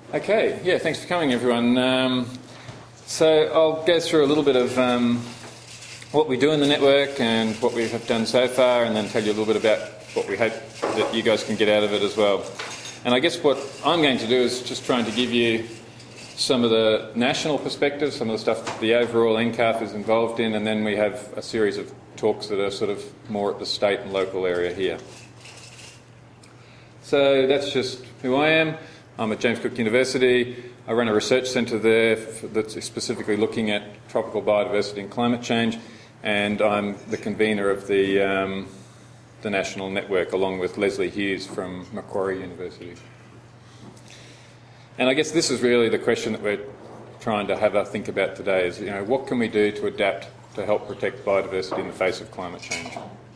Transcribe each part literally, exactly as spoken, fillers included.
Okay, yeah, thanks for coming, everyone. Um, so I'll go through a little bit of um, what we do in the network and what we have done so far, and then tell you a little bit about what we hope that you guys can get out of it as well. And I guess what I'm going to do is just trying to give you some of the national perspectives, some of the stuff that the overall N C A F is involved in, and then we have a series of talks that are sort of more at the state and local area here. So that's just who I am. I'm at James Cook University. I run a research centre there that's specifically looking at tropical biodiversity and climate change, and I'm the convener of the, um, the national network along with Leslie Hughes from Macquarie University. And I guess this is really the question that we're trying to have a think about today is, you know, what can we do to adapt to help protect biodiversity in the face of climate change?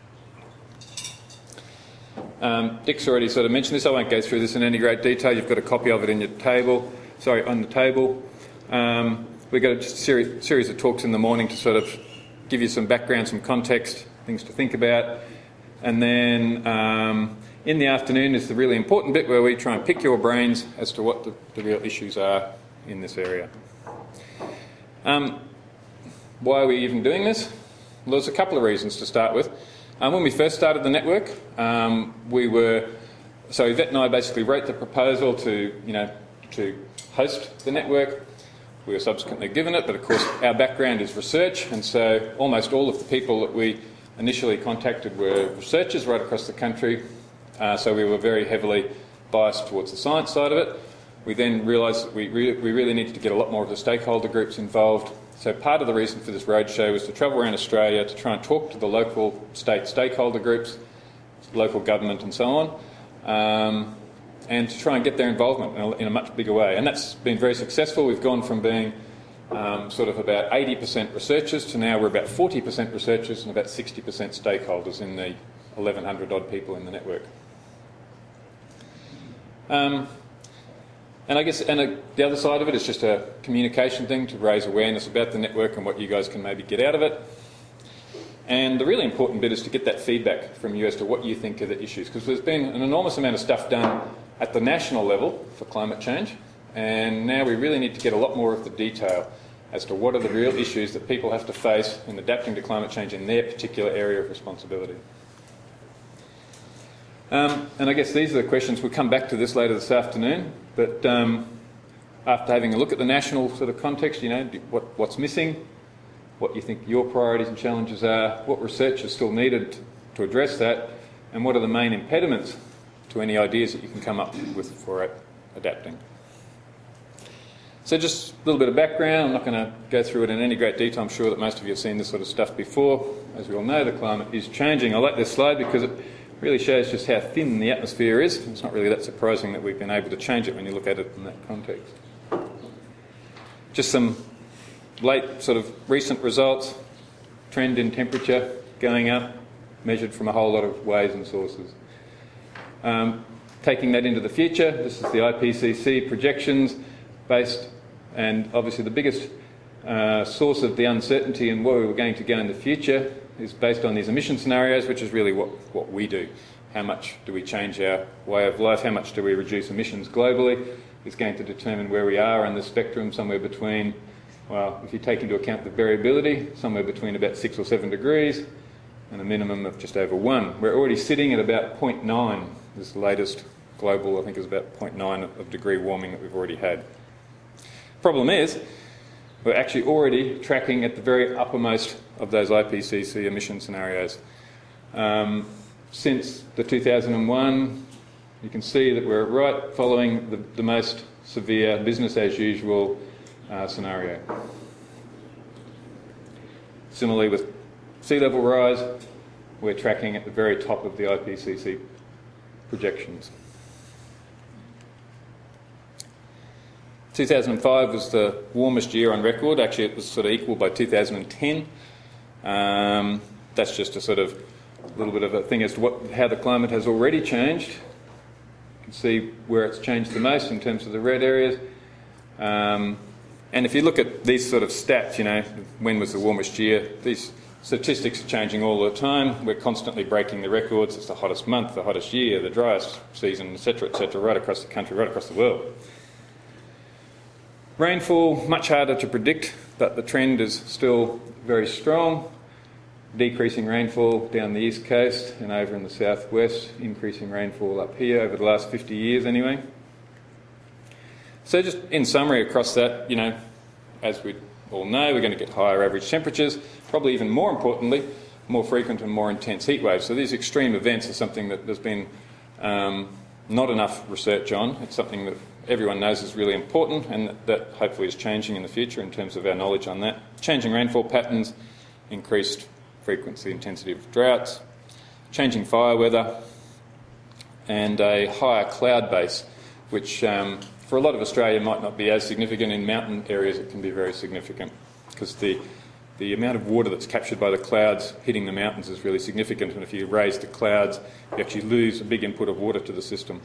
Um, Dick's already sort of mentioned this. I won't go through this in any great detail. You've got a copy of it in your table. Sorry, on the table. Um, we've got a series, series of talks in the morning to sort of give you some background, some context, things to think about. And then um, in the afternoon is the really important bit where we try and pick your brains as to what the, the real issues are in this area. Um, why are we even doing this? Well, there's a couple of reasons to start with. Um, when we first started the network, um, we were, so Yvette and I basically wrote the proposal to, you know, to host the network. We were subsequently given it, but of course our background is research, and so almost all of the people that we initially contacted were researchers right across the country, uh, so we were very heavily biased towards the science side of it. We then realised that we, re we really needed to get a lot more of the stakeholder groups involved. So part of the reason for this roadshow was to travel around Australia to try and talk to the local state stakeholder groups, local government and so on, um, and to try and get their involvement in a, in a much bigger way. And that's been very successful. We've gone from being um, sort of about eighty percent researchers to now we're about forty percent researchers and about sixty percent stakeholders in the eleven hundred odd people in the network. Um, And I guess and uh, the other side of it is just a communication thing to raise awareness about the network and what you guys can maybe get out of it. And the really important bit is to get that feedback from you as to what you think are the issues, because there's been an enormous amount of stuff done at the national level for climate change, and now we really need to get a lot more of the detail as to what are the real issues that people have to face in adapting to climate change in their particular area of responsibility. Um, and I guess these are the questions. We'll come back to this later this afternoon. But um, after having a look at the national sort of context, you know, what, what's missing, what you think your priorities and challenges are, what research is still needed to address that, and what are the main impediments to any ideas that you can come up with for adapting. So just a little bit of background. I'm not going to go through it in any great detail. I'm sure that most of you have seen this sort of stuff before. As we all know, the climate is changing. I like this slide because it really shows just how thin the atmosphere is. It's not really that surprising that we've been able to change it when you look at it in that context. Just some late sort of recent results. Trend in temperature going up, measured from a whole lot of ways and sources. Um, taking that into the future, this is the I P C C projections based, and obviously the biggest uh, source of the uncertainty in where we're going to go in the future is based on these emission scenarios, which is really what, what we do. How much do we change our way of life? How much do we reduce emissions globally? Is going to determine where we are on the spectrum, somewhere between, well, if you take into account the variability, somewhere between about six or seven degrees and a minimum of just over one. We're already sitting at about zero point nine. This latest global, I think, is about zero point nine of degree warming that we've already had. Problem is, we're actually already tracking at the very uppermost of those I P C C emission scenarios. Um, since the two thousand one, you can see that we're right following the, the most severe business as usual uh, scenario. Similarly with sea level rise, we're tracking at the very top of the I P C C projections. two thousand five was the warmest year on record. Actually, it was sort of equal by two thousand ten. Um, that's just a sort of little bit of a thing as to what, how the climate has already changed. You can see where it's changed the most in terms of the red areas. Um, and if you look at these sort of stats, you know, when was the warmest year, these statistics are changing all the time. We're constantly breaking the records. It's the hottest month, the hottest year, the driest season, et cetera, et cetera, right across the country, right across the world. Rainfall, much harder to predict, but the trend is still very strong. Decreasing rainfall down the east coast and over in the southwest, increasing rainfall up here over the last fifty years anyway. So just in summary across that, you know, as we all know, we're going to get higher average temperatures, probably even more importantly, more frequent and more intense heat waves. So these extreme events are something that there's been um, not enough research on. It's something that everyone knows is really important, and that, that hopefully is changing in the future in terms of our knowledge on that. Changing rainfall patterns, increased frequency, intensity of droughts, changing fire weather, and a higher cloud base, which um, for a lot of Australia might not be as significant. In mountain areas it can be very significant, because the, the amount of water that's captured by the clouds hitting the mountains is really significant, and if you raise the clouds you actually lose a big input of water to the system.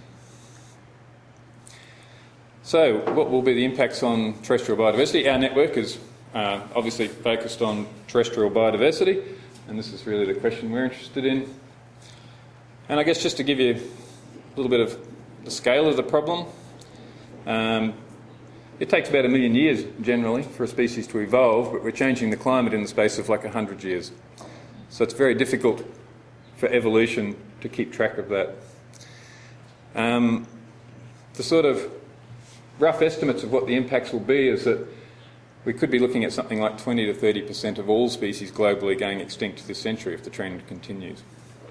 So what will be the impacts on terrestrial biodiversity? Our network is uh, obviously focused on terrestrial biodiversity, and this is really the question we're interested in. And I guess just to give you a little bit of the scale of the problem, um, it takes about a million years generally for a species to evolve, but we're changing the climate in the space of like a hundred years. So it's very difficult for evolution to keep track of that. Um, the sort of rough estimates of what the impacts will be is that we could be looking at something like twenty to thirty percent of all species globally going extinct this century if the trend continues.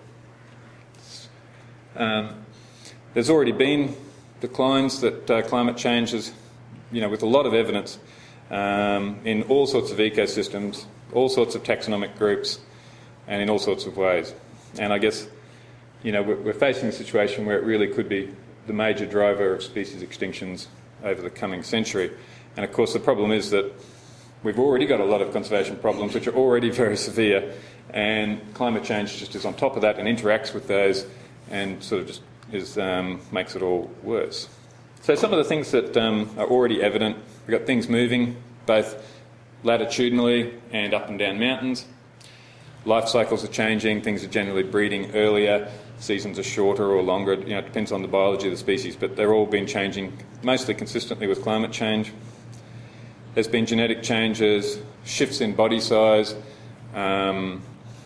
Um, there's already been declines that uh, climate change has, you know, with a lot of evidence um, in all sorts of ecosystems, all sorts of taxonomic groups, and in all sorts of ways. And I guess, you know, we're, we're facing a situation where it really could be the major driver of species extinctions over the coming century. And of course the problem is that we've already got a lot of conservation problems which are already very severe, and climate change just is on top of that and interacts with those and sort of just is, um, makes it all worse. So some of the things that um, are already evident, we've got things moving both latitudinally and up and down mountains. Life cycles are changing, things are generally breeding earlier, seasons are shorter or longer, you know, it depends on the biology of the species, but they're all been changing mostly consistently with climate change. There's been genetic changes, shifts in body size, um,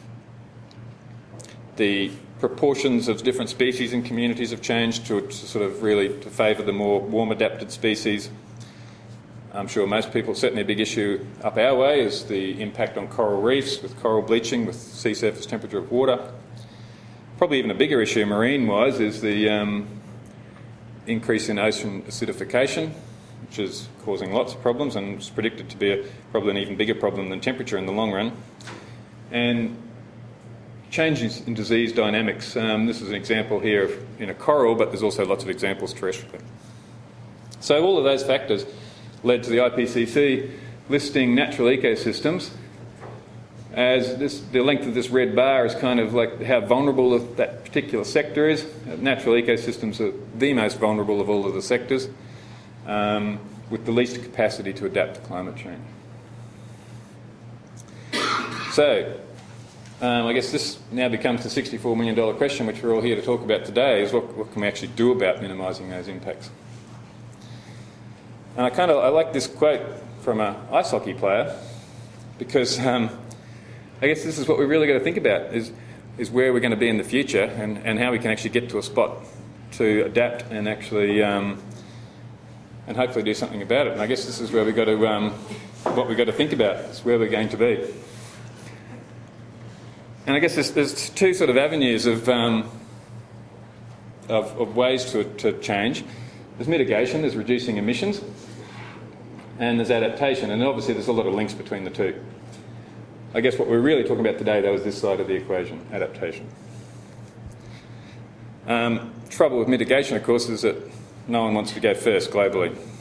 the proportions of different species and communities have changed to, to sort of really to favour the more warm adapted species. I'm sure most people, certainly a big issue up our way is the impact on coral reefs with coral bleaching, with sea surface temperature of water. Probably even a bigger issue marine-wise is the um, increase in ocean acidification, which is causing lots of problems and is predicted to be a, probably an even bigger problem than temperature in the long run. And changes in disease dynamics. Um, this is an example here of, in a coral, but there's also lots of examples terrestrially. So all of those factors led to the I P C C listing natural ecosystems as this, the length of this red bar is kind of like how vulnerable that particular sector is. Natural ecosystems are the most vulnerable of all of the sectors, um, with the least capacity to adapt to climate change. So, um, I guess this now becomes the sixty-four million dollar question, which we're all here to talk about today, is what, what can we actually do about minimising those impacts? And I kind of I like this quote from an ice hockey player, because um, I guess this is what we really got to think about, is, is where we're going to be in the future, and, and how we can actually get to a spot to adapt and actually um, and hopefully do something about it. And I guess this is where we've got to, um, what we've got to think about, is where we're going to be. And I guess there's, there's two sort of avenues of, um, of, of ways to, to change. There's mitigation, there's reducing emissions, and there's adaptation, and obviously there's a lot of links between the two. I guess what we're really talking about today, though, is this side of the equation, adaptation. Um, trouble with mitigation, of course, is that no one wants to go first globally.